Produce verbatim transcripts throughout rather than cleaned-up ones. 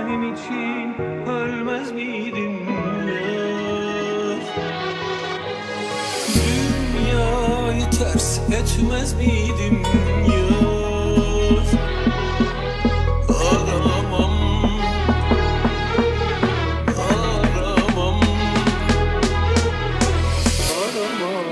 Senin için ölmez miydim yar? Dünyayı ters etmez miydim yar? Aramam, aramam, aramam.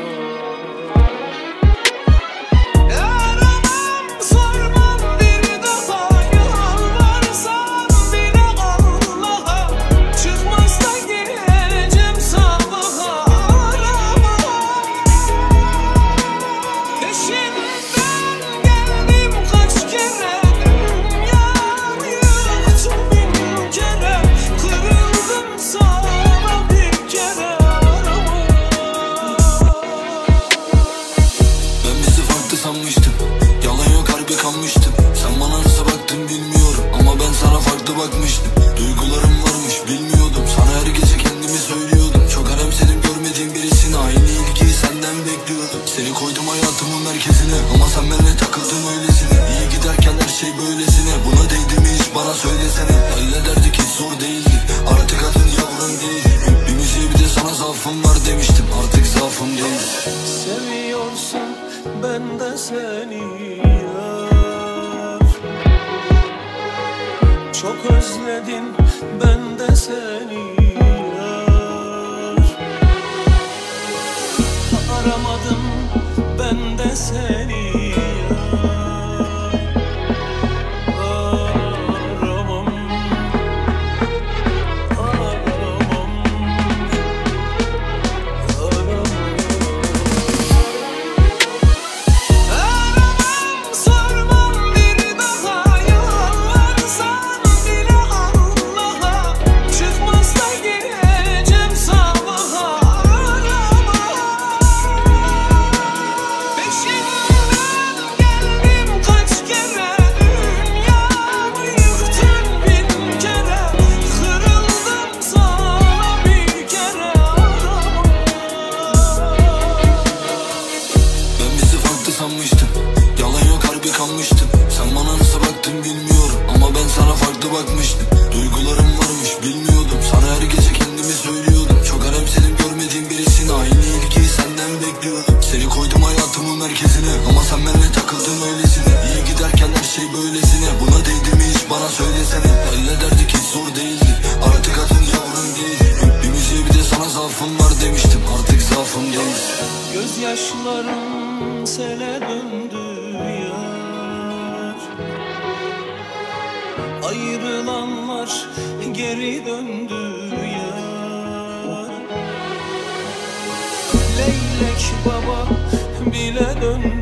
Sanmıştım, yalan yok harbi kanmıştım. Sen bana nasıl baktın bilmiyorum ama ben sana farklı bakmıştım. Duygularım varmış bilmiyordum, sana her gece kendimi söylüyordum. Çok önemsedim görmediğim birisine, aynı ilgiyi senden bekliyordum. Seni koydum hayatımın merkezine ama sen benimle takıldın öylesine. İyi giderken her şey böylesine, buna değdi mi hiç bana söylesene. Hallederdik hiç zor değildi, artık adın yavrum değil. Bir müziğe bir de sana zaafım var demiştim, artık zaafım değil. Seviyorsan ben de seni yar. Çok özledim ben de seni yar. Aramadım ben de seni yar. Aramam, aramam, aramam. Sanmıştım, yalan yok harbi kanmıştım. Sen bana nasıl baktın bilmiyorum ama ben sana farklı bakmıştım. Duygularım varmış bilmiyordum, sana her gece kendimi söylüyordum. Çok önemsedim görmediğim birisine, aynı ilgiyi senden bekliyordum. Seni koydum hayatımın merkezine ama sen benimle takıldın öylesine. İyi giderken her şey böylesine, buna değdi mi hiç bana söylesene. Hallederdik hiç zor değildi, artık adın yavrum değil. Bir müziğe bir de sana zaafım var demiştim, artık zaafım değil. Gözyaşlarım sele döndü yar. Ayrılanlar geri döndü yar. Leylek baba bile döndü